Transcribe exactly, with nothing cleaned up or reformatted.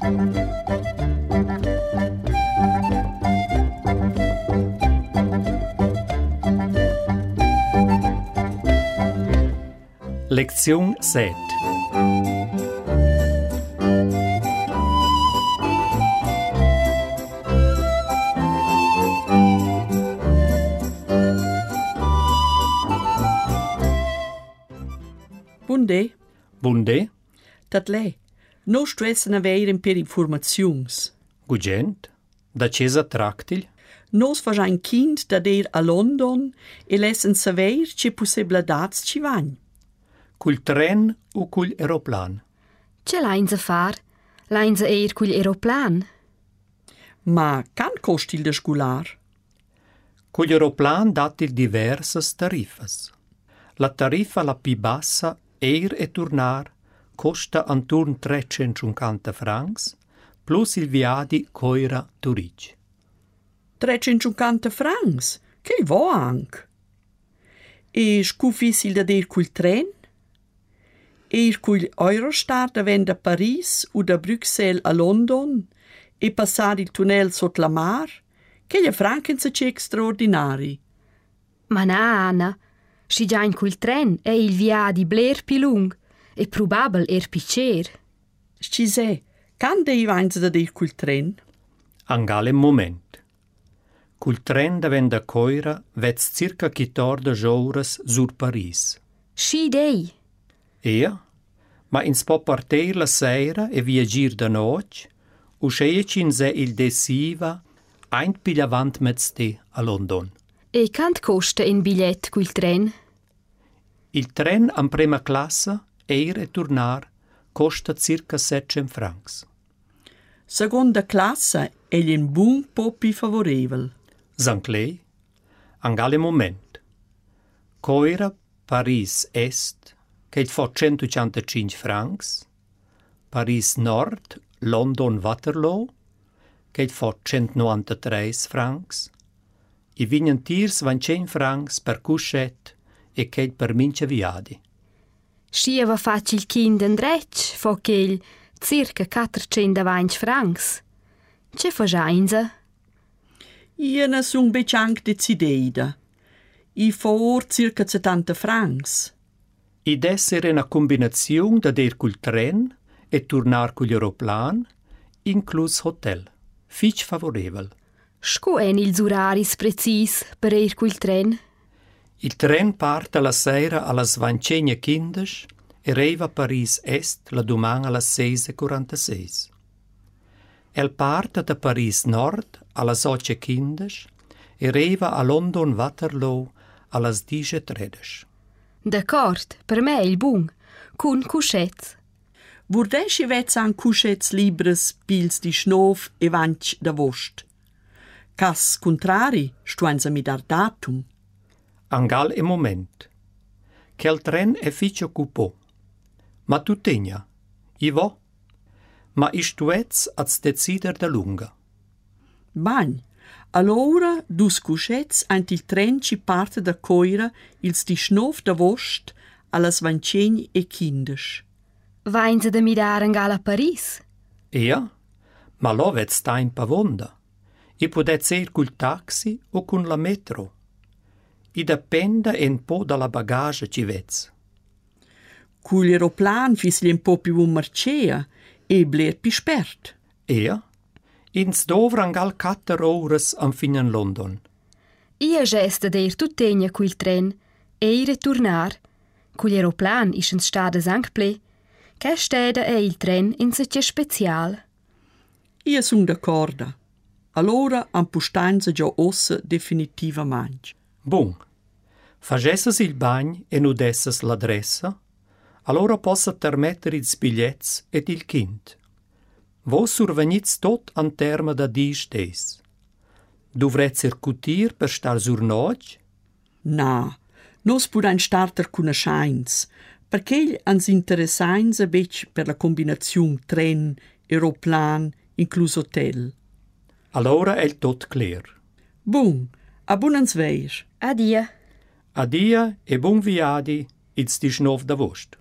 Lezione sette. Bundè, Bundè, dat lei. No stressen aveir per informazions. Gugent, da Cesa Tractil, Nos fa un kind da ir a London e lessen saver che possibilidades ci van. cul tren o cul aeroplan. Ce l'ains a far? L'ains a eir cul aeroplan? Ma can costi il da scular? Cul aeroplan datil diversas tarifas. La tarifa la più bassa, eir e tornar, costa anturn trecentocinquanta francs, plus il viadi Coira Turic. trecentocinquanta francs? Che va anche. E scufissil da ir cul tren? Ir cul Eurostar da ven da Paris o da Bruxelles a London e passar il tunnel sot la mar? Che gli franchens c'è extraordinari. Ma na, Anna, si già in cul tren è il viadi bler pi lung e probabel er pi cer. Scise, can de i vains da ir cul tren? Angale moment. Cul tren da ven da Coira vez circa quattordici horas sur Paris. Si dei. Ea, ma ins po partir la sera e viagir da noc, usceici in se il desiva ein pigliavant mezz'te a London. E cant costa in bigliet cul tren? Il tren en prima classa, eir e tornar, costa circa settecento francs. Seconda classa è un buon po' più favorevole. Zanclei, angale moment. Coira, Paris Est, che fa centocinquantacinque francs, Paris Nord, London Waterloo, che fa centonovantatré francs, i vignantiers van cent francs per cuscet e che per mince viadi. Schieva facil kind endretg, fo ch'el circa quattrocentovantacinque francs. Ce fa giainza? Io ne son becianc decidida. I fa or circa settanta francs. Id essere una combinazione da der cul tren e tornar cul aeroplan, inclus hotel. Fitch favorevole. Sco en ils uraris precis per ir cul tren? Il tren parte la sera alla svancegna quindici e arriva a Paris Est la domani alla sei e quarantasei. El parte da Paris Nord alla otto e quindici e arriva a London Waterloo alla dieci e tredici. D'accord, per me il bun, cun cuscets. Vurdesci vezza an cuscets libres pils di schnov e vanc da vost. Cas contrari, stuenza mi dar datum. Angal e moment. Quel tren è ficio cupò. Ma tu tegna, i vo. Ma istuez az decider da lunga. Bagn, allora dus cuscets ant il tren ci parte da Coira ils di schnov da vost alla svancegni e quindici. Vainza da mi dar angal a Paris? Ea, ma lo vet sta in pavonda. I podet ser cul taxi o cun la metro. I dependa un po' dalla bagaglia ci vez. Cul aeroplan fisli un po' più un marcea e bler più spert. Ea, ins dovran gal quattro horas am fin in London. Ia gesta der tutegna cul tren e i returnar. Cul aeroplan is in stades anc ple. Che steda è il tren in sitio special? Io son d'accordo. Allora am pustanza già ossa definitivamente. Bun. Facessas il bagn e nudessas l'adressa, allora possa permettere ils bigliets ed il kind. Vos survenits tot an terma da dies des. Duvret circutir per star sur noc? Na, nos puran starter conoscenz, perché ans interessains a bec per la combinazione tren, aeroplan, inclus hotel. Allora è tot clear. Bun, a bunans veir. Adia. Adia e bon viadi, ils di schnov da vost.